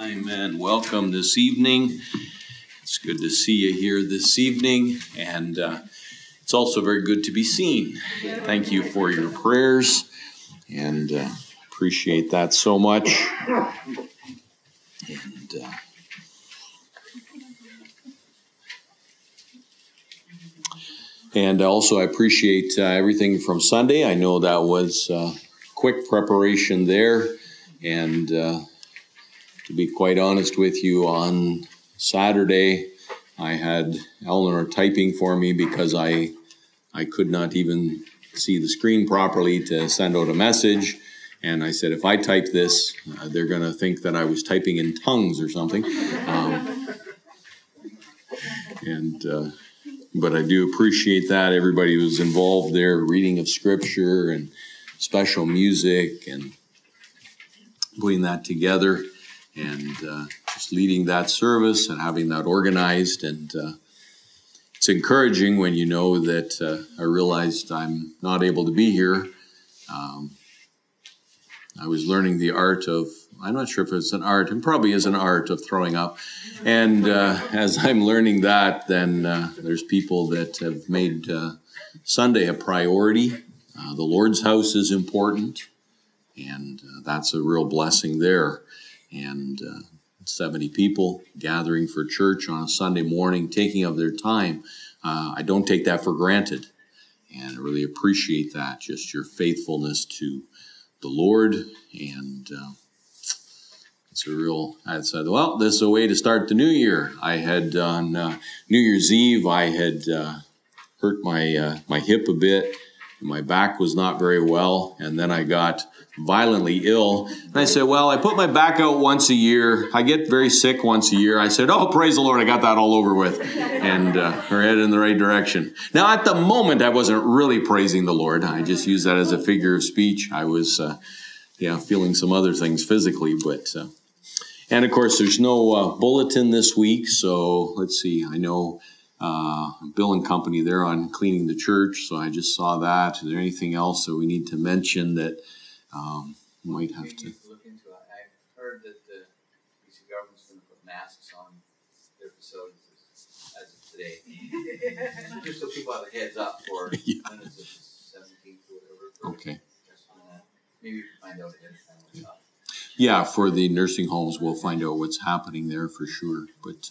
Amen. Welcome this evening. It's good to see you here this evening, and it's also very good to be seen. Thank you for your prayers, and appreciate that so much. And also I appreciate everything from Sunday. I know that was quick preparation there, and to be quite honest with you, on Saturday, I had Eleanor typing for me because I could not even see the screen properly to send out a message. And I said, if I type this, they're going to think that I was typing in tongues or something. But I do appreciate that. Everybody was involved there, reading of scripture and special music and putting that together. And just leading that service and having that organized. And it's encouraging when you know that I realized I'm not able to be here. I was learning the art of, I'm not sure if it's an art, it probably is an art of throwing up. And as I'm learning that, then there's people that have made Sunday a priority. The Lord's house is important. And that's a real blessing there. And 70 people gathering for church on a Sunday morning, taking of their time. I don't take that for granted. And I really appreciate that, just your faithfulness to the Lord. And it's a real, I said, well, this is a way to start the new year. I had on New Year's Eve, I had hurt my hip a bit. My back was not very well, and then I got violently ill. And I said, well, I put my back out once a year. I get very sick once a year. I said, oh, praise the Lord, I got that all over with. And we're headed in the right direction. Now, at the moment, I wasn't really praising the Lord. I just used that as a figure of speech. I was, feeling some other things physically. But and, of course, there's no bulletin this week. So let's see. I know Bill and company there on cleaning the church, so I just saw that. Is there anything else that we need to mention that might have to look into it? I heard that the BC government's going to put masks on their facilities as of today. So just so people have a heads up for when is it, the 17th or whatever. Okay. Maybe you can find out ahead of time what's up. Yeah, for the nursing homes, we'll find out what's happening there for sure. But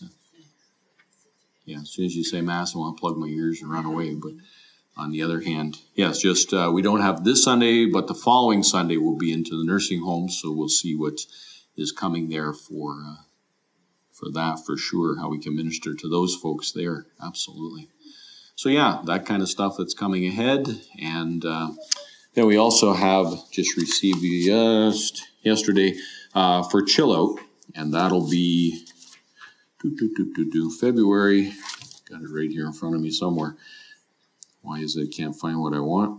yeah, as soon as you say mass, I want to plug my ears and run away. But on the other hand, yes, just we don't have this Sunday, but the following Sunday we'll be into the nursing homes, so we'll see what is coming there for that for sure. How we can minister to those folks there, absolutely. So yeah, that kind of stuff that's coming ahead, and then we also have just received yesterday for Chill Out, and that'll be. February, got it right here in front of me somewhere. Why is it I can't find what I want?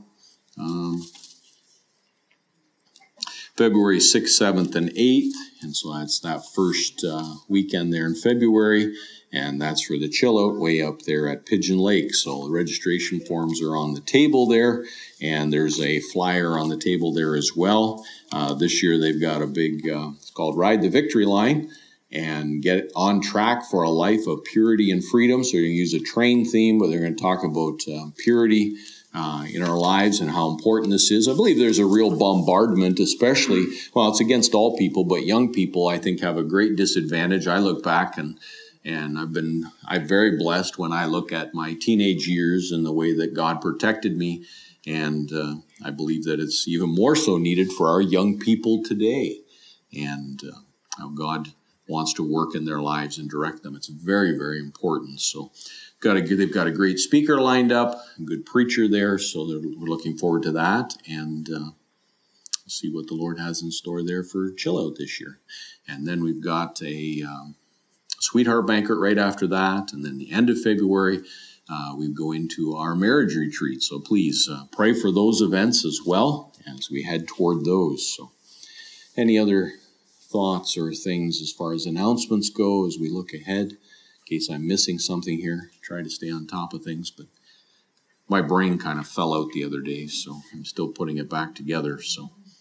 February 6th, 7th, and 8th. And so that's that first weekend there in February. And that's for the Chill Out way up there at Pigeon Lake. So the registration forms are on the table there. And there's a flyer on the table there as well. This year they've got a big, it's called Ride the Victory Line. And get on track for a life of purity and freedom. So you're going to use a train theme, but they're going to talk about purity in our lives and how important this is. I believe there's a real bombardment, especially, well, it's against all people, but young people, I think, have a great disadvantage. I look back and I'm very blessed when I look at my teenage years and the way that God protected me. And I believe that it's even more so needed for our young people today. And how God wants to work in their lives and direct them. It's very, very important. So they've got a great speaker lined up, a good preacher there. So we're looking forward to that. And see what the Lord has in store there for Chill Out this year. And then we've got a sweetheart banquet right after that. And then the end of February, we go into our marriage retreat. So please pray for those events as well as we head toward those. So any other thoughts or things as far as announcements go as we look ahead? In case I'm missing something here, try to stay on top of things, but my brain kind of fell out the other day, so I'm still putting it back together. So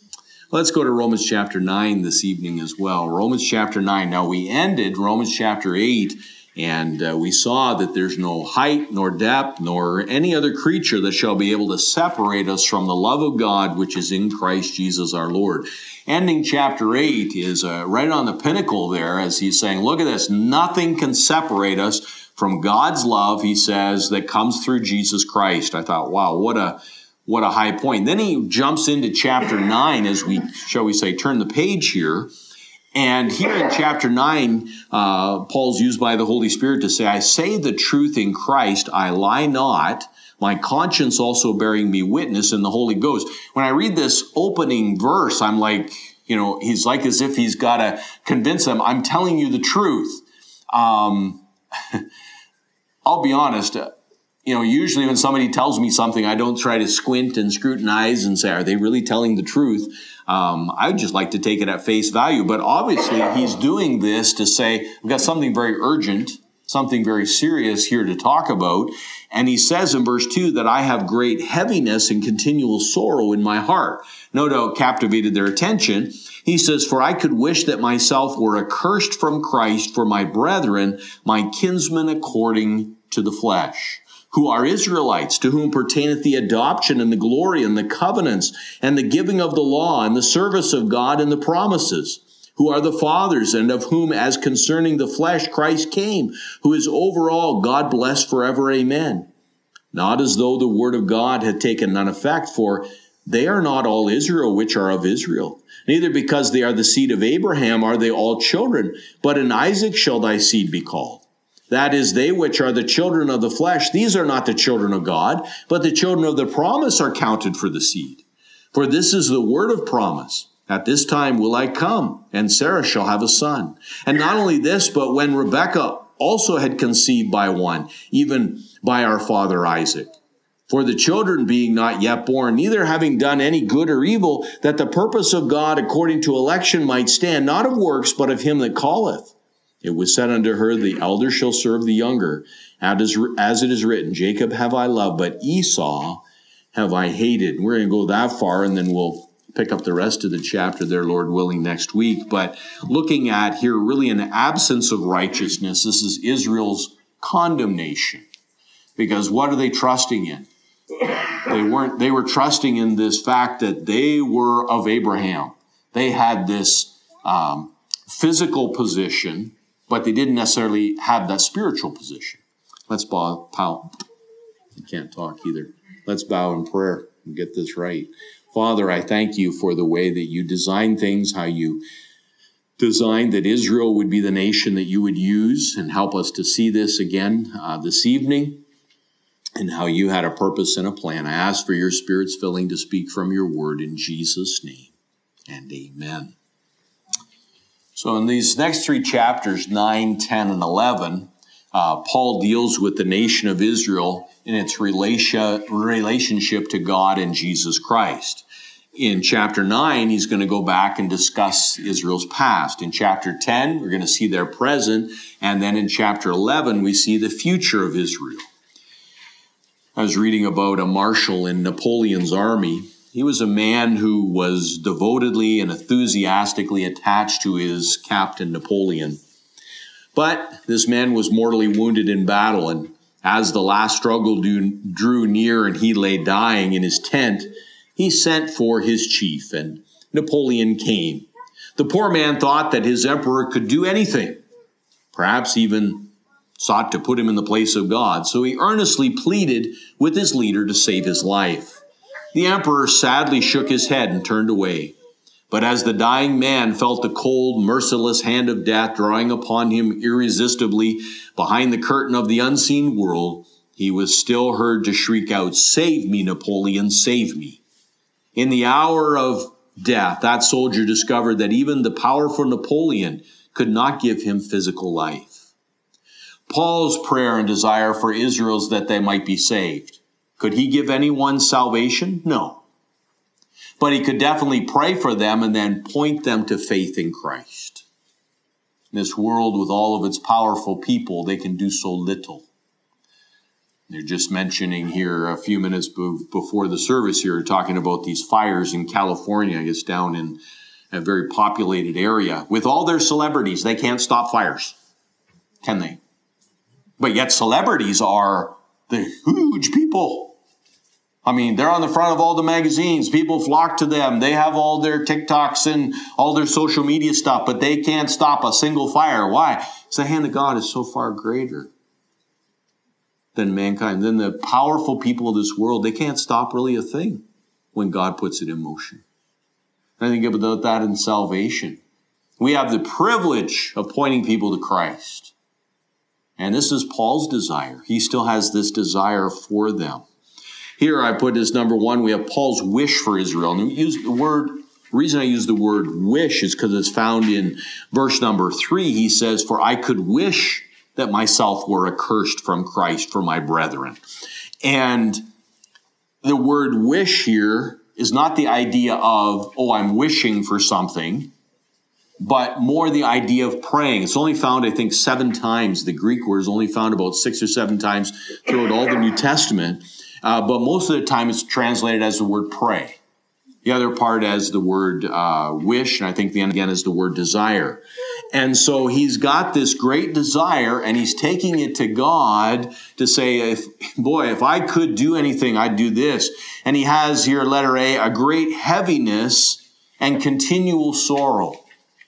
Let's go to Romans chapter 9 this evening as well. Romans chapter 9. Now, we ended Romans chapter 8, and we saw that there's no height, nor depth, nor any other creature that shall be able to separate us from the love of God, which is in Christ Jesus our Lord. Ending chapter 8 is right on the pinnacle there, as he's saying, look at this, nothing can separate us from God's love, he says, that comes through Jesus Christ. I thought, wow, what a high point. Then he jumps into chapter 9 as we, shall we say, turn the page here. And here in chapter 9, Paul's used by the Holy Spirit to say, I say the truth in Christ, I lie not, my conscience also bearing me witness in the Holy Ghost. When I read this opening verse, I'm like, he's like as if he's got to convince them, I'm telling you the truth. I'll be honest, usually when somebody tells me something, I don't try to squint and scrutinize and say, are they really telling the truth? I would just like to take it at face value. But obviously, he's doing this to say, we've got something very urgent, something very serious here to talk about. And he says in verse 2 that I have great heaviness and continual sorrow in my heart. No doubt captivated their attention. He says, for I could wish that myself were accursed from Christ for my brethren, my kinsmen according to the flesh, who are Israelites, to whom pertaineth the adoption and the glory and the covenants and the giving of the law and the service of God and the promises, who are the fathers, and of whom as concerning the flesh Christ came, who is over all, God bless forever, amen. Not as though the word of God had taken none effect, for they are not all Israel which are of Israel. Neither because they are the seed of Abraham are they all children, but in Isaac shall thy seed be called. That is, they which are the children of the flesh, these are not the children of God, but the children of the promise are counted for the seed. For this is the word of promise. At this time will I come, and Sarah shall have a son. And not only this, but when Rebekah also had conceived by one, even by our father Isaac. For the children being not yet born, neither having done any good or evil, that the purpose of God according to election might stand, not of works, but of him that calleth. It was said unto her, the elder shall serve the younger. As it is written, Jacob have I loved, but Esau have I hated. And we're going to go that far, and then we'll pick up the rest of the chapter there, Lord willing, next week. But looking at here really an absence of righteousness, this is Israel's condemnation. Because what are they trusting in? They were trusting in this fact that they were of Abraham. They had this physical position, but they didn't necessarily have that spiritual position. Let's bow. You can't talk either. Let's bow in prayer and get this right. Father, I thank you for the way that you designed things, how you designed that Israel would be the nation that you would use, and help us to see this again this evening, and how you had a purpose and a plan. I ask for your Spirit's filling to speak from your word in Jesus' name, and amen. So in these next three chapters, 9, 10, and 11, Paul deals with the nation of Israel in its relationship to God and Jesus Christ. In chapter 9, he's going to go back and discuss Israel's past. In chapter 10, we're going to see their present. And then in chapter 11, we see the future of Israel. I was reading about a marshal in Napoleon's army. He was a man who was devotedly and enthusiastically attached to his captain, Napoleon. But this man was mortally wounded in battle, and as the last struggle drew near and he lay dying in his tent, he sent for his chief, and Napoleon came. The poor man thought that his emperor could do anything, perhaps even sought to put him in the place of God, so he earnestly pleaded with his leader to save his life. The emperor sadly shook his head and turned away. But as the dying man felt the cold, merciless hand of death drawing upon him irresistibly behind the curtain of the unseen world, he was still heard to shriek out, "Save me, Napoleon, save me." In the hour of death, that soldier discovered that even the powerful Napoleon could not give him physical life. Paul's prayer and desire for Israel is that they might be saved. Could he give anyone salvation? No. But he could definitely pray for them and then point them to faith in Christ. In this world with all of its powerful people, they can do so little. They're just mentioning here a few minutes before the service here, talking about these fires in California, I guess down in a very populated area. With all their celebrities, they can't stop fires, can they? But yet celebrities are the huge people. I mean, they're on the front of all the magazines. People flock to them. They have all their TikToks and all their social media stuff, but they can't stop a single fire. Why? Because the hand of God is so far greater than mankind. Then the powerful people of this world, they can't stop really a thing when God puts it in motion. I think about that in salvation. We have the privilege of pointing people to Christ. And this is Paul's desire. He still has this desire for them. Here I put as number one, we have Paul's wish for Israel. And the reason I use the word wish is because it's found in verse number 3. He says, "For I could wish that myself were accursed from Christ for my brethren." And the word wish here is not the idea of, oh, I'm wishing for something, but more the idea of praying. It's only found, I think, 7 times. The Greek word is only found about 6 or 7 times throughout all the New Testament. But most of the time it's translated as the word pray. The other part as the word wish, and I think the end again is the word desire. And so he's got this great desire, and he's taking it to God to say, if I could do anything, I'd do this. And he has here, letter A great heaviness and continual sorrow.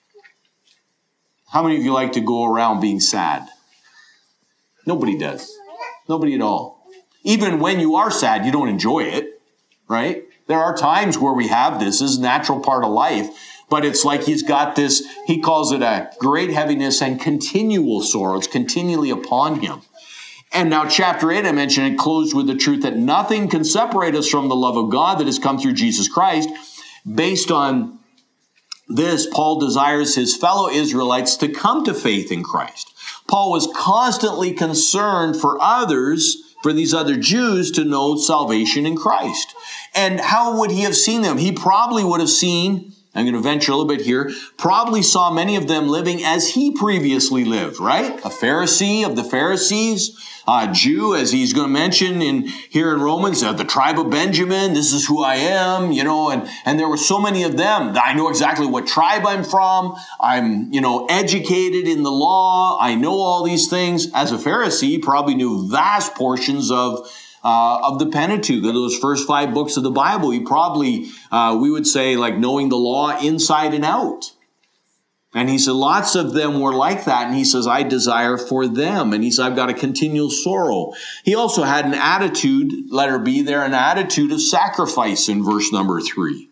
How many of you like to go around being sad? Nobody does. Nobody at all. Even when you are sad, you don't enjoy it, right? There are times where we have this. This is a natural part of life. But it's like he's got this, he calls it a great heaviness and continual sorrow. It's continually upon him. And now chapter 8, I mentioned, it closed with the truth that nothing can separate us from the love of God that has come through Jesus Christ. Based on this, Paul desires his fellow Israelites to come to faith in Christ. Paul was constantly concerned for others, for these other Jews, to know salvation in Christ. And how would he have seen them? He probably would have seen, I'm going to venture a little bit here, probably saw many of them living as he previously lived, right? A Pharisee of the Pharisees, a Jew, as he's going to mention here in Romans, the tribe of Benjamin, this is who I am, and there were so many of them. I know exactly what tribe I'm from. I'm, educated in the law. I know all these things. As a Pharisee, he probably knew vast portions of the Pentateuch, of those first 5 books of the Bible. He probably, we would say, like knowing the law inside and out. And he said lots of them were like that. And he says, I desire for them. And he said, I've got a continual sorrow. He also had an attitude, letter B there, an attitude of sacrifice in verse number 3.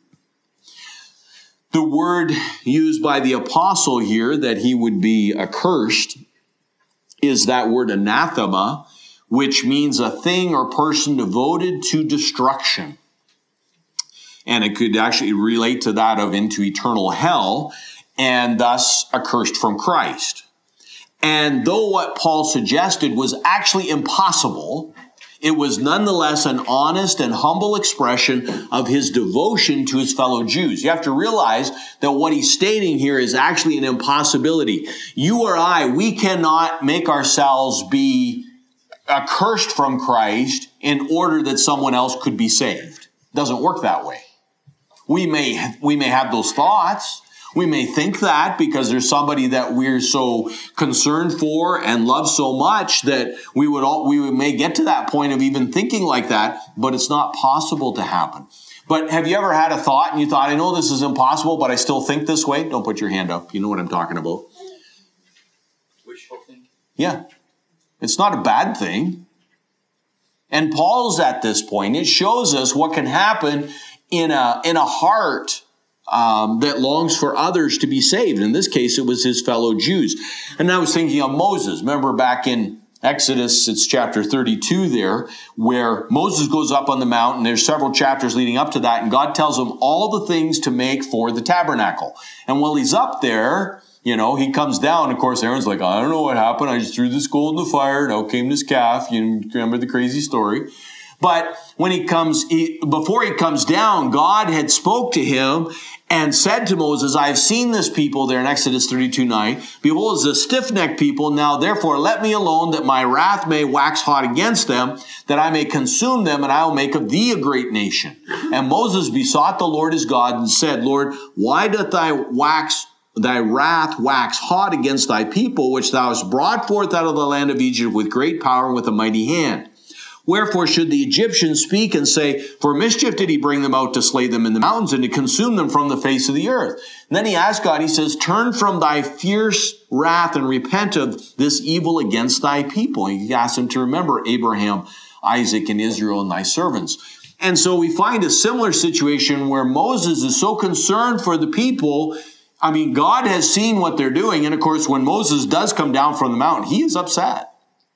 The word used by the apostle here that he would be accursed is that word anathema, which means a thing or person devoted to destruction. And it could actually relate to that of into eternal hell, and thus accursed from Christ. And though what Paul suggested was actually impossible, it was nonetheless an honest and humble expression of his devotion to his fellow Jews. You have to realize that what he's stating here is actually an impossibility. You or I, we cannot make ourselves be accursed from Christ in order that someone else could be saved. It doesn't work that way. We may have those thoughts. We may think that because there's somebody that we're so concerned for and love so much that we may get to that point of even thinking like that, but it's not possible to happen. But have you ever had a thought and you thought, I know this is impossible, but I still think this way? Don't put your hand up. You know what I'm talking about. Wishful thinking? Yeah. It's not a bad thing. And Paul's at this point. It shows us what can happen in a heart that longs for others to be saved. In this case, it was his fellow Jews. And I was thinking of Moses. Remember back in Exodus, it's chapter 32 there, where Moses goes up on the mountain. There's several chapters leading up to that, and God tells him all the things to make for the tabernacle. And while he's up there, he comes down. Of course, Aaron's like, I don't know what happened. I just threw this gold in the fire. Now came this calf. You remember the crazy story. But when before he comes down, God had spoke to him and said to Moses, I have seen this people there in Exodus 32:9. Behold, it's a stiff-necked people. Now, therefore, let me alone that my wrath may wax hot against them, that I may consume them, and I will make of thee a great nation. And Moses besought the Lord his God and said, Lord, why doth thy wrath wax hot against thy people, which thou hast brought forth out of the land of Egypt with great power and with a mighty hand? Wherefore should the Egyptians speak and say, for mischief did he bring them out to slay them in the mountains and to consume them from the face of the earth? And then he asked God, he says, turn from thy fierce wrath and repent of this evil against thy people. He asked him to remember Abraham, Isaac, and Israel and thy servants. And so we find a similar situation where Moses is so concerned for the people. I mean, God has seen what they're doing. And of course, when Moses does come down from the mountain, he is upset.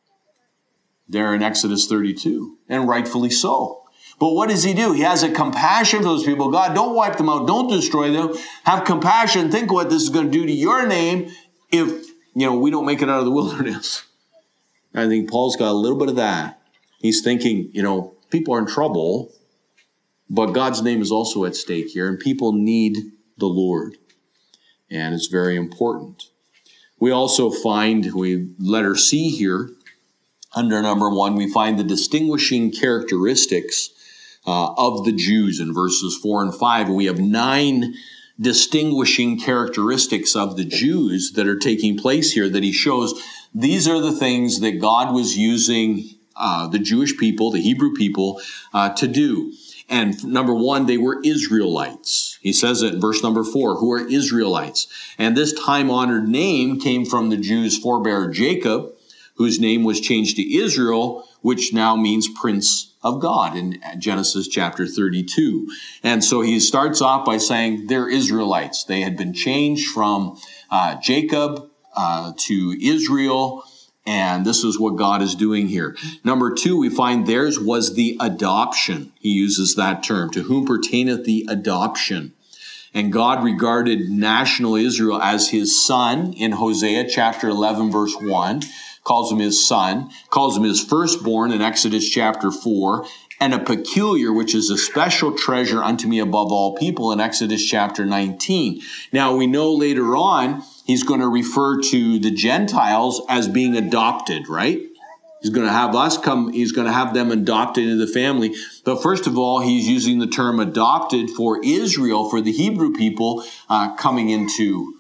There in Exodus 32, and rightfully so. But what does he do? He has a compassion for those people. God, don't wipe them out. Don't destroy them. Have compassion. Think what this is going to do to your name if, we don't make it out of the wilderness. I think Paul's got a little bit of that. He's thinking, people are in trouble, but God's name is also at stake here, and people need the Lord. And it's very important. We also find, letter C here, under number 1, we find the distinguishing characteristics of the Jews in verses 4 and 5. We have 9 distinguishing characteristics of the Jews that are taking place here that he shows. These are the things that God was using the Jewish people, the Hebrew people, to do. And number 1, they were Israelites. He says it in verse number 4, who are Israelites. And this time-honored name came from the Jews' forebear Jacob, whose name was changed to Israel, which now means Prince of God in Genesis chapter 32. And so he starts off by saying they're Israelites. They had been changed from Jacob to Israel, and this is what God is doing here. Number 2, we find theirs was the adoption. He uses that term, to whom pertaineth the adoption. And God regarded national Israel as his son in Hosea chapter 11, verse 1. Calls him his son, calls him his firstborn in Exodus chapter 4, and a peculiar, which is a special treasure unto me above all people in Exodus chapter 19. Now we know later on, he's going to refer to the Gentiles as being adopted, right? He's going to have he's going to have them adopted into the family. But first of all, he's using the term adopted for Israel, for the Hebrew people coming into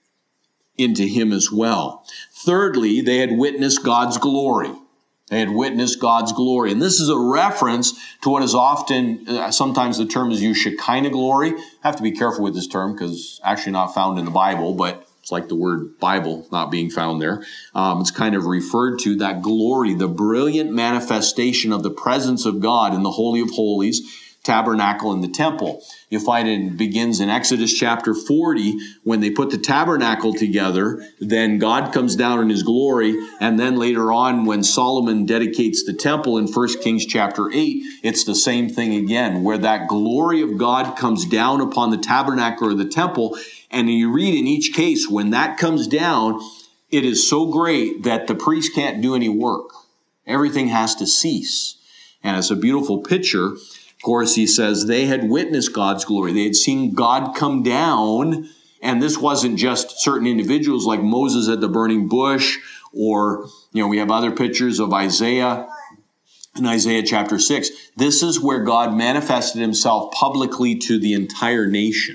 him as well. Thirdly, they had witnessed God's glory. They had witnessed God's glory. And this is a reference to what is often, sometimes the term is used, Shekinah glory. I have to be careful with this term because it's actually not found in the Bible, but it's like the word Bible not being found there. It's kind of referred to that glory, the brilliant manifestation of the presence of God in the Holy of Holies, tabernacle in the temple. You find it begins in Exodus chapter 40 when they put the tabernacle together. Then God comes down in his glory. And then later on when Solomon dedicates the temple in 1 Kings chapter 8, it's the same thing again, where that glory of God comes down upon the tabernacle or the temple. And you read in each case, when that comes down, it is so great that the priest can't do any work. Everything has to cease. And it's a beautiful picture. Of course, he says they had witnessed God's glory. They had seen God come down. And this wasn't just certain individuals like Moses at the burning bush, or, we have other pictures of Isaiah in Isaiah chapter 6. This is where God manifested himself publicly to the entire nation.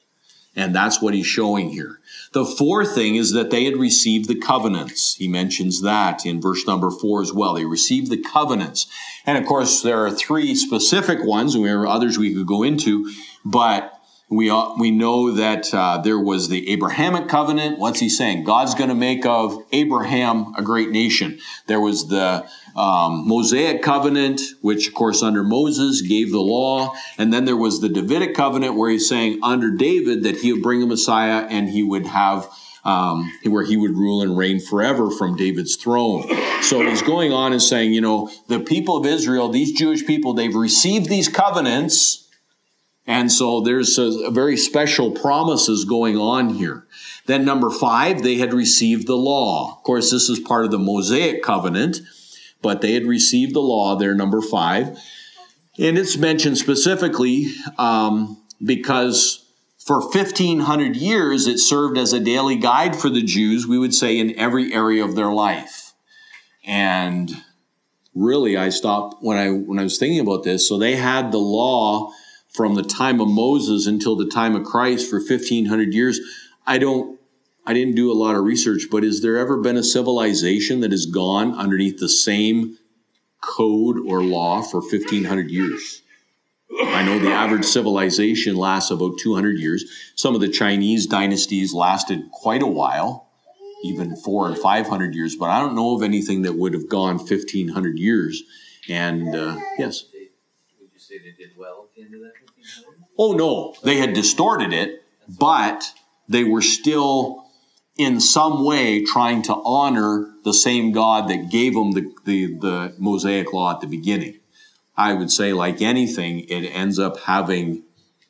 And that's what he's showing here. The fourth thing is that they had received the covenants. He mentions that in verse number 4 as well. They received the covenants. And of course, there are 3 specific ones, and there are others we could go into, but we know that there was the Abrahamic covenant. What's he saying? God's going to make of Abraham a great nation. There was the Mosaic covenant, which of course under Moses gave the law. And then there was the Davidic covenant where he's saying under David that he would bring a Messiah and he would have where he would rule and reign forever from David's throne. So he's going on and saying, the people of Israel, these Jewish people, they've received these covenants. And so there's a very special promises going on here. Then number 5, they had received the law. Of course, this is part of the Mosaic covenant. but they had received the law there, number 5. And it's mentioned specifically because for 1,500 years, it served as a daily guide for the Jews, we would say, in every area of their life. And really, I stopped when I was thinking about this. So they had the law from the time of Moses until the time of Christ for 1,500 years. I didn't do a lot of research, but has there ever been a civilization that has gone underneath the same code or law for 1,500 years? I know the average civilization lasts about 200 years. Some of the Chinese dynasties lasted quite a while, even 400 and 500 years, but I don't know of anything that would have gone 1,500 years. And yes? Would you say they did well at the end of that 1,500? Oh, no. They had distorted it, but they were still in some way trying to honor the same God that gave them the Mosaic law at the beginning. I would say, like anything, it ends up having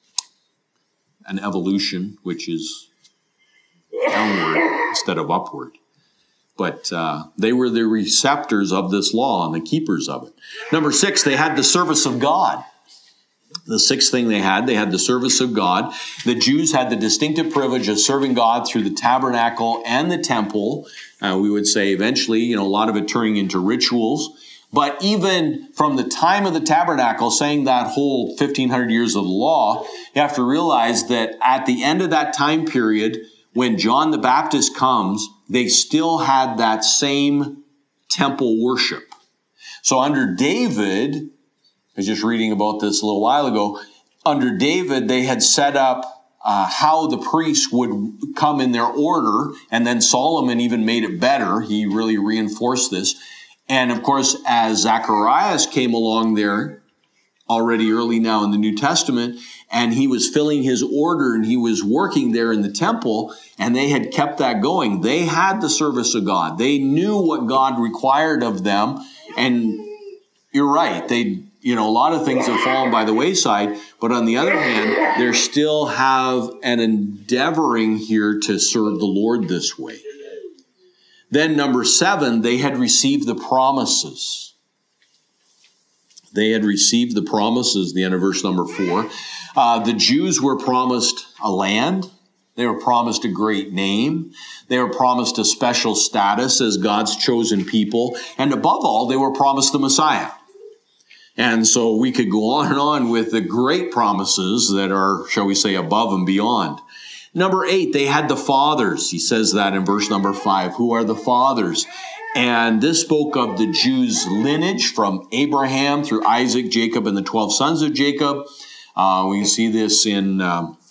an evolution, which is downward instead of upward. But they were the receptors of this law and the keepers of it. Number 6, they had the service of God. The 6th thing they had the service of God. The Jews had the distinctive privilege of serving God through the tabernacle and the temple. We would say eventually, a lot of it turning into rituals. But even from the time of the tabernacle, saying that whole 1,500 years of the law, you have to realize that at the end of that time period, when John the Baptist comes, they still had that same temple worship. So under David, I was just reading about this a little while ago, under David, they had set up how the priests would come in their order, and then Solomon even made it better. He really reinforced this. And of course, as Zacharias came along there, already early now in the New Testament, and he was filling his order and he was working there in the temple, and they had kept that going. They had the service of God. They knew what God required of them. And you're right, a lot of things have fallen by the wayside, but on the other hand, they still have an endeavoring here to serve the Lord this way. Then number 7, they had received the promises. They had received the promises, the end of verse number 4. The Jews were promised a land. They were promised a great name. They were promised a special status as God's chosen people. And above all, they were promised the Messiah. And so we could go on and on with the great promises that are, shall we say, above and beyond. Number 8, they had the fathers. He says that in verse number 5. Who are the fathers? And this spoke of the Jews' lineage from Abraham through Isaac, Jacob, and the 12 sons of Jacob. We can see this in,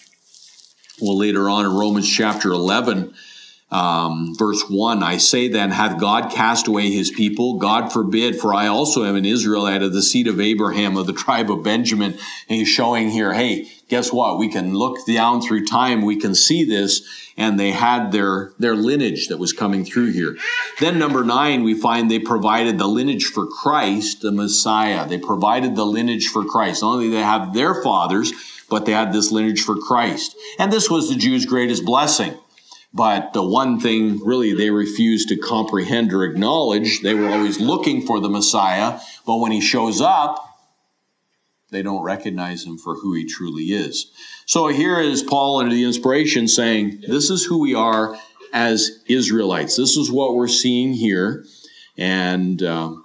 later on in Romans chapter 11, verse 1. I say then, hath God cast away his people? God forbid, for I also am an Israelite of the seed of Abraham, of the tribe of Benjamin. And he's showing here, hey, guess what? We can look down through time. We can see this. And they had their lineage that was coming through here. Then number 9, we find they provided the lineage for Christ, the Messiah. They provided the lineage for Christ. Not only did they have their fathers, but they had this lineage for Christ. And this was the Jews' greatest blessing. But the one thing really they refused to comprehend or acknowledge, they were always looking for the Messiah. But when he shows up, they don't recognize him for who he truly is. So here is Paul under the inspiration saying, this is who we are as Israelites. This is what we're seeing here. And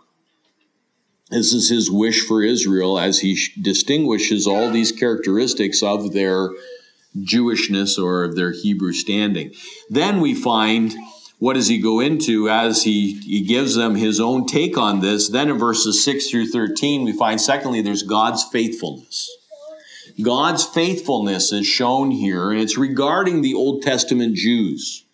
this is his wish for Israel as he distinguishes all these characteristics of their Jewishness or of their Hebrew standing. Then we find, what does he go into as he gives them his own take on this? Then in verses 6 through 13, we find, secondly, there's God's faithfulness. God's faithfulness is shown here, and it's regarding the Old Testament Jews.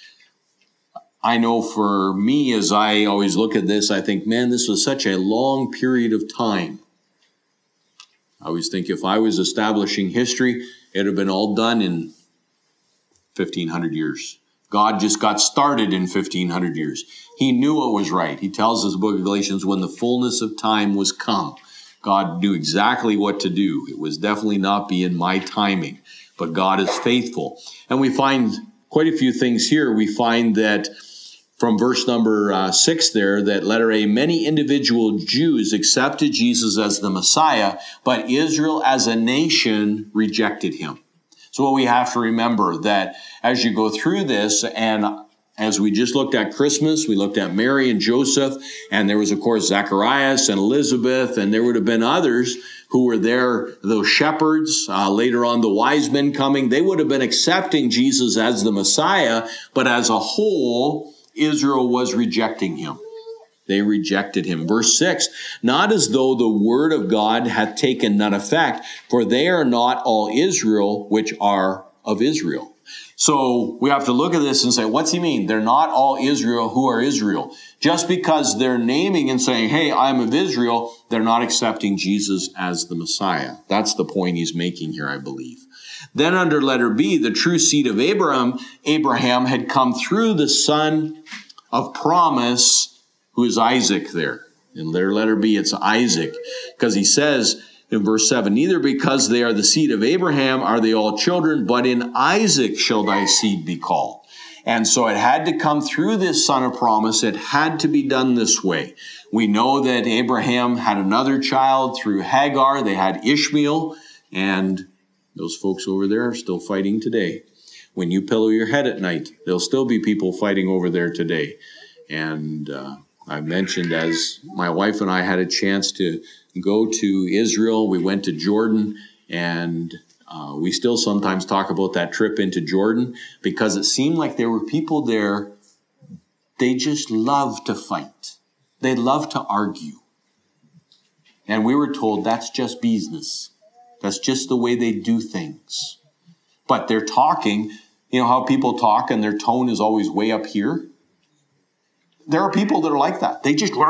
I know for me, as I always look at this, I think, man, this was such a long period of time. I always think if I was establishing history, it would have been all done in 1,500 years. God just got started in 1,500 years. He knew what was right. He tells us in the book of Galatians, when the fullness of time was come, God knew exactly what to do. It was definitely not be in my timing, but God is faithful. And we find quite a few things here. We find that from verse number 6 there, that letter A, many individual Jews accepted Jesus as the Messiah, but Israel as a nation rejected him. So what we have to remember, that as you go through this, and as we just looked at Christmas, we looked at Mary and Joseph, and there was, of course, Zacharias and Elizabeth, and there would have been others who were there, those shepherds, later on the wise men coming. They would have been accepting Jesus as the Messiah, but as a whole, Israel was rejecting him. They rejected him. Verse 6, not as though the word of God hath taken none effect, for they are not all Israel which are of Israel. So we have to look at this and say, what's he mean? They're not all Israel who are Israel. Just because they're naming and saying, hey, I'm of Israel, they're not accepting Jesus as the Messiah. That's the point he's making here, I believe. Then under letter B, the true seed of Abraham had come through the son of promise, who is Isaac there. In their letter B, it's Isaac. Because he says in verse 7, neither because they are the seed of Abraham are they all children, but in Isaac shall thy seed be called. And so it had to come through this son of promise. It had to be done this way. We know that Abraham had another child through Hagar. They had Ishmael, and those folks over there are still fighting today. When you pillow your head at night, there'll still be people fighting over there today. And I mentioned, as my wife and I had a chance to go to Israel, we went to Jordan, and we still sometimes talk about that trip into Jordan, because it seemed like there were people there, they just love to fight. They love to argue. And we were told that's just business. That's just the way they do things. But they're talking, you know how people talk and their tone is always way up here? There are people that are like that. They just,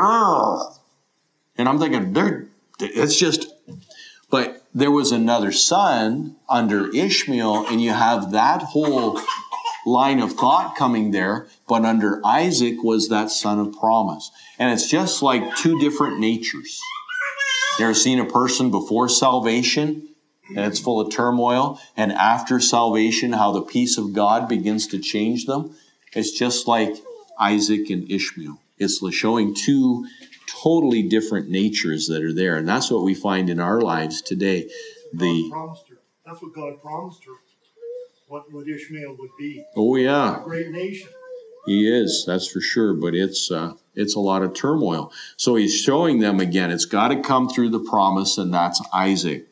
and I'm thinking, it's just, but there was another son under Ishmael, and you have that whole line of thought coming there, but under Isaac was that son of promise. And it's just like two different natures. You ever seen a person before salvation, and it's full of turmoil, and after salvation, how the peace of God begins to change them? It's just like Isaac and Ishmael. It's showing two totally different natures that are there. And that's what we find in our lives today. God promised her. That's what God promised her. What Ishmael would be. Oh, yeah. A great nation. He is, that's for sure. But it's a lot of turmoil. So he's showing them again, it's got to come through the promise, and that's Isaac.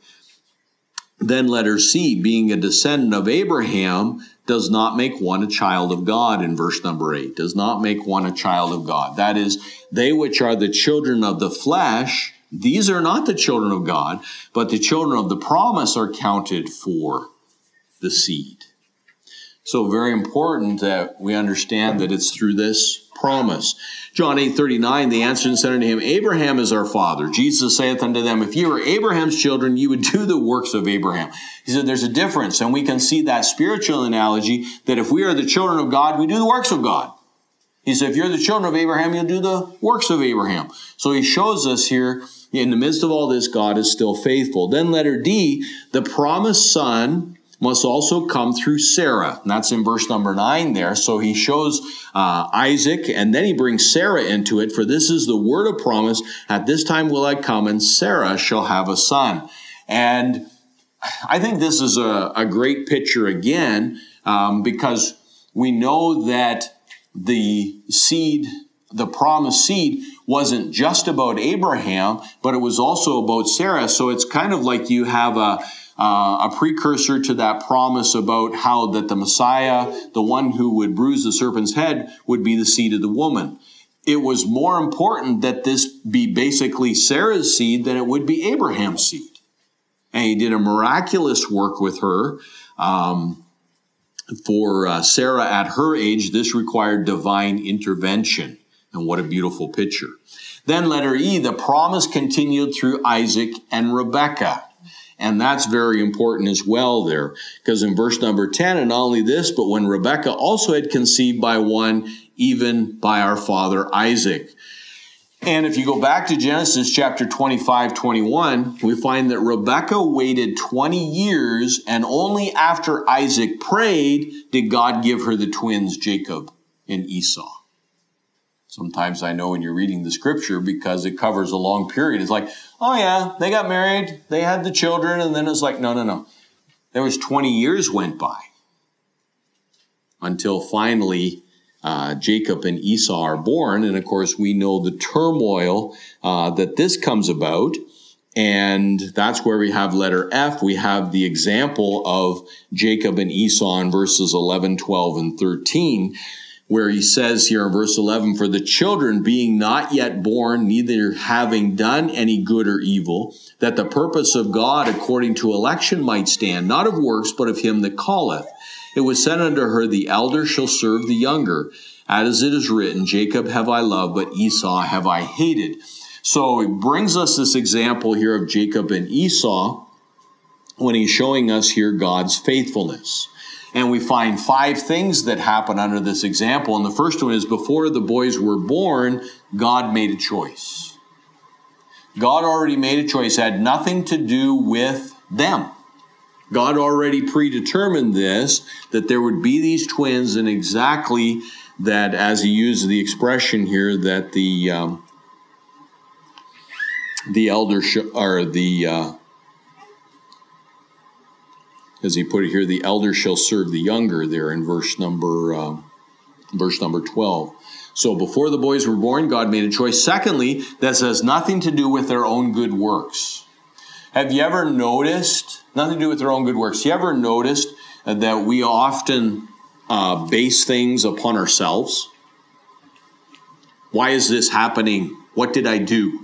Then letter C, being a descendant of Abraham, does not make one a child of God, in verse number 8. Does not make one a child of God. That is, they which are the children of the flesh, these are not the children of God, but the children of the promise are counted for the seed. So very important that we understand that it's through this promise. John 8:39, they answered and said unto him, Abraham is our father. Jesus saith unto them, if ye were Abraham's children, you would do the works of Abraham. He said there's a difference, and we can see that spiritual analogy, that if we are the children of God, we do the works of God. He said, if you're the children of Abraham, you'll do the works of Abraham. So he shows us here, in the midst of all this, God is still faithful. Then letter D, the promised son must also come through Sarah. And that's in verse number 9 there. So he shows Isaac, and then he brings Sarah into it. For this is the word of promise. At this time will I come, and Sarah shall have a son. And I think this is a great picture again, because we know that the seed, the promised seed, wasn't just about Abraham, but it was also about Sarah. So it's kind of like you have a precursor to that promise about how that the Messiah, the one who would bruise the serpent's head, would be the seed of the woman. It was more important that this be basically Sarah's seed than it would be Abraham's seed. And he did a miraculous work with her. For Sarah at her age, this required divine intervention. And what a beautiful picture. Then letter E, the promise continued through Isaac and Rebekah. And that's very important as well there. Because in verse number 10, and not only this, but when Rebekah also had conceived by one, even by our father Isaac. And if you go back to Genesis chapter 25-21, we find that Rebekah waited 20 years, and only after Isaac prayed did God give her the twins, Jacob and Esau. Sometimes I know when you're reading the scripture, because it covers a long period, it's like, oh yeah, they got married, they had the children, and then it's like, no. There was 20 years went by until finally Jacob and Esau are born. And of course, we know the turmoil that this comes about. And that's where we have letter F. We have the example of Jacob and Esau in verses 11, 12, and 13, where he says here in verse 11, for the children being not yet born, neither having done any good or evil, that the purpose of God according to election might stand, not of works, but of him that calleth. It was said unto her, the elder shall serve the younger. As it is written, Jacob have I loved, but Esau have I hated. So it brings us this example here of Jacob and Esau when he's showing us here God's faithfulness. And we find 5 things that happen under this example. And the first one is, before the boys were born, God made a choice. God already made a choice. It had nothing to do with them. God already predetermined this, that there would be these twins, and exactly that, as he uses the expression here, that the elder as he put it here, the elder shall serve the younger, there in verse number 12. So before the boys were born, God made a choice. Secondly, this has nothing to do with their own good works. Have you ever noticed, nothing to do with their own good works, you ever noticed that we often base things upon ourselves? Why is this happening? What did I do?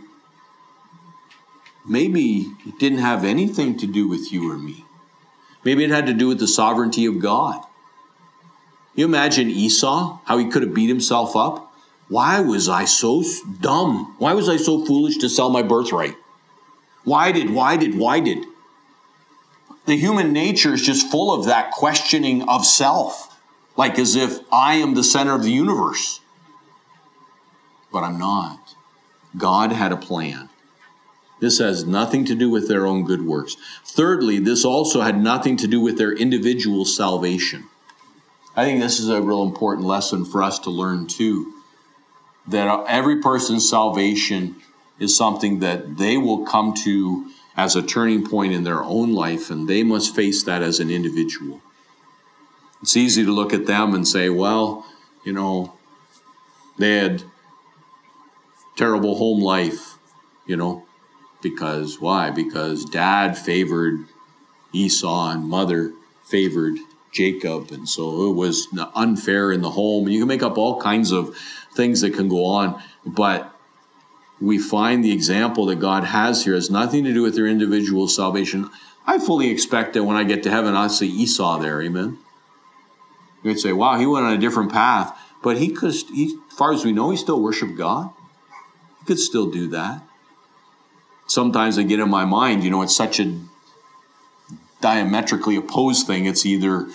Maybe it didn't have anything to do with you or me. Maybe it had to do with the sovereignty of God. You imagine Esau, how he could have beat himself up? Why was I so dumb? Why was I so foolish to sell my birthright? Why did? The human nature is just full of that questioning of self, like as if I am the center of the universe. But I'm not. God had a plan. This has nothing to do with their own good works. Thirdly, this also had nothing to do with their individual salvation. I think this is a real important lesson for us to learn too, that every person's salvation is something that they will come to as a turning point in their own life, and they must face that as an individual. It's easy to look at them and say, well, they had terrible home life, because why? Because dad favored Esau and mother favored Jacob, and so it was unfair in the home. And you can make up all kinds of things that can go on, but we find the example that God has here has nothing to do with their individual salvation. I fully expect that when I get to heaven, I'll see Esau there, amen? You'd say, wow, he went on a different path, but he, as far as we know, he still worshiped God. He could still do that. Sometimes I get in my mind, it's such a diametrically opposed thing. It's either,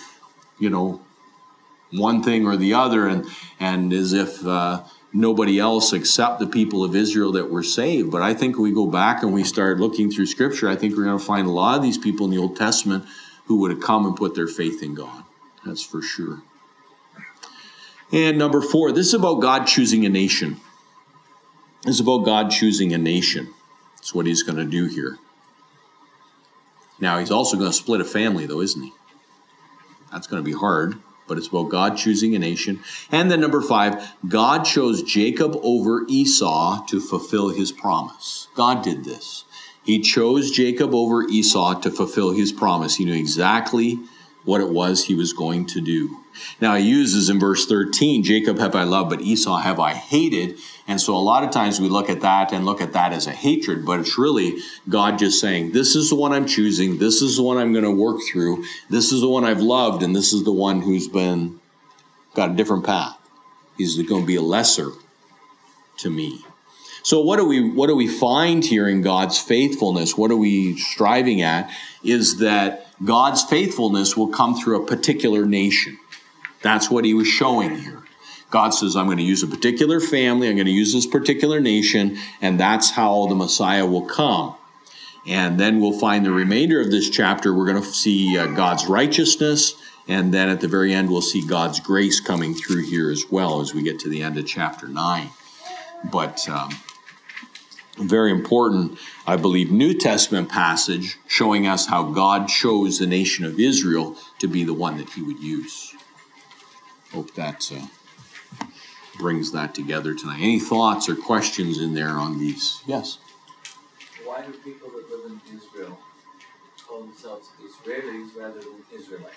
one thing or the other, and as if nobody else except the people of Israel that were saved. But I think we go back and we start looking through Scripture, I think we're going to find a lot of these people in the Old Testament who would have come and put their faith in God. That's for sure. And number 4, this is about God choosing a nation. This is about God choosing a nation. That's what he's going to do here. Now, he's also going to split a family, though, isn't he? That's going to be hard, but it's about God choosing a nation. And then number 5, God chose Jacob over Esau to fulfill his promise. God did this. He chose Jacob over Esau to fulfill his promise. He knew exactly what it was he was going to do. Now, he uses in verse 13, Jacob have I loved, but Esau have I hated. And so a lot of times we look at that as a hatred, but it's really God just saying, this is the one I'm choosing, this is the one I'm going to work through, this is the one I've loved, and this is the one who's got a different path. He's going to be a lesser to me. So what do we find here in God's faithfulness? What are we striving at? Is that God's faithfulness will come through a particular nation. That's what he was showing here. God says, I'm going to use a particular family, I'm going to use this particular nation, and that's how the Messiah will come. And then we'll find the remainder of this chapter, we're going to see God's righteousness, and then at the very end we'll see God's grace coming through here as well as we get to the end of chapter 9. But very important, I believe, New Testament passage showing us how God chose the nation of Israel to be the one that he would use. Hope that brings that together tonight. Any thoughts or questions in there on these? Yes? Why do people that live in Israel call themselves Israelis rather than Israelites?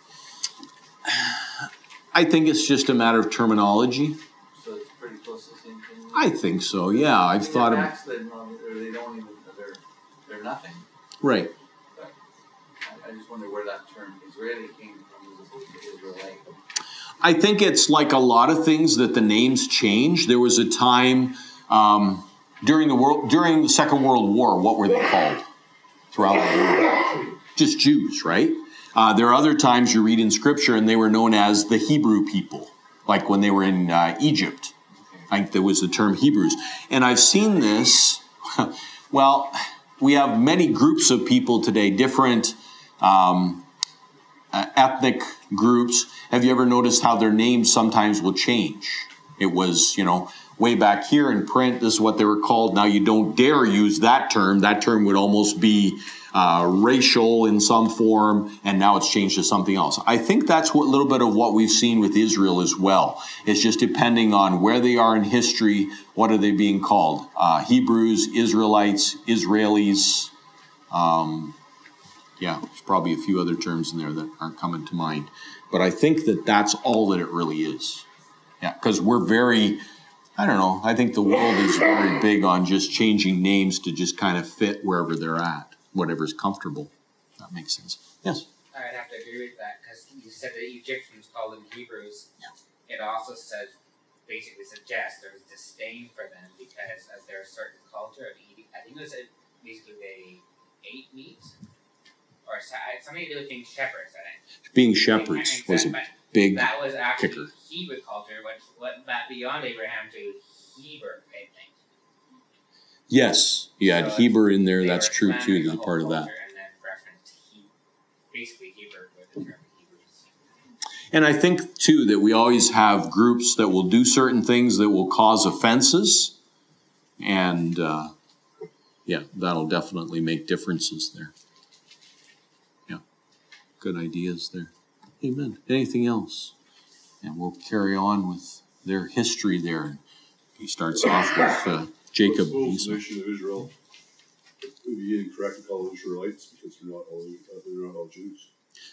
I think it's just a matter of terminology. So it's pretty close to the same thing? I think so, yeah. I've thought of... backslidden, or they don't even, they're nothing. Right. But I just wonder where that term Israeli came from as opposed to Israelite. I think it's like a lot of things that the names change. There was a time during the Second World War, what were they called throughout the world? Just Jews, right? There are other times you read in Scripture and they were known as the Hebrew people, like when they were in Egypt. I think there was the term Hebrews. And I've seen this, well, we have many groups of people today, different ethnic groups. Have you ever noticed how their names sometimes will change? It was, way back here in print, this is what they were called. Now you don't dare use that term. That term would almost be racial in some form, and now it's changed to something else. I think that's a little bit of what we've seen with Israel as well. It's just depending on where they are in history, what are they being called? Hebrews, Israelites, Israelis. There's probably a few other terms in there that aren't coming to mind. But I think that that's all that it really is. Yeah, because we're very... I think the world is very big on just changing names to just kind of fit wherever they're at, whatever's comfortable. That makes sense. Yes? I'd have to agree with that, because you said the Egyptians called them Hebrews. Yeah. It also basically suggests there's disdain for them because of their certain culture of eating. I think it was basically they ate meat, or something to do with being shepherds, I think. Being shepherds was a big that was actually kicker. Hebrew culture, which went back beyond Abraham to Heber, I think. Yes, you had Heber in there. That's true too. There's a part of that. And then referenced basically Heber with the term Hebrews. And I think too that we always have groups that will do certain things that will cause offenses, and that'll definitely make differences there. Yeah, good ideas there. Amen. Anything else? And we'll carry on with their history there. He starts off with Jacob. The nation of Israel would be incorrect to call them Israelites because they're not all Jews.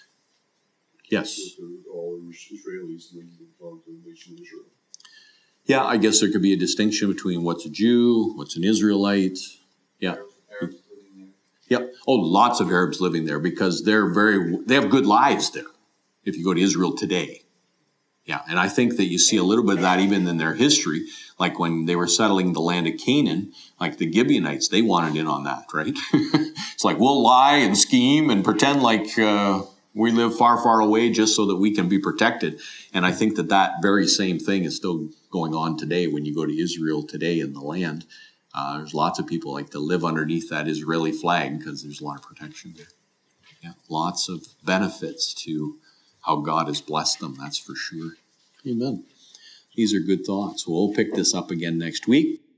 Yes. They're all Israelis, and then they belong to the nation of Israel. Yeah, I guess there could be a distinction between what's a Jew, what's an Israelite. Yeah. Arabs living Yep. there. Oh, lots of Arabs living there because they have good lives there. If you go to Israel today. Yeah, and I think that you see a little bit of that even in their history, like when they were settling the land of Canaan, like the Gibeonites, they wanted in on that, right? It's like, we'll lie and scheme and pretend like we live far, far away just so that we can be protected. And I think that very same thing is still going on today when you go to Israel today in the land. There's lots of people like to live underneath that Israeli flag because there's a lot of protection there. Yeah, lots of benefits to how God has blessed them, that's for sure. Amen. These are good thoughts. We'll pick this up again next week.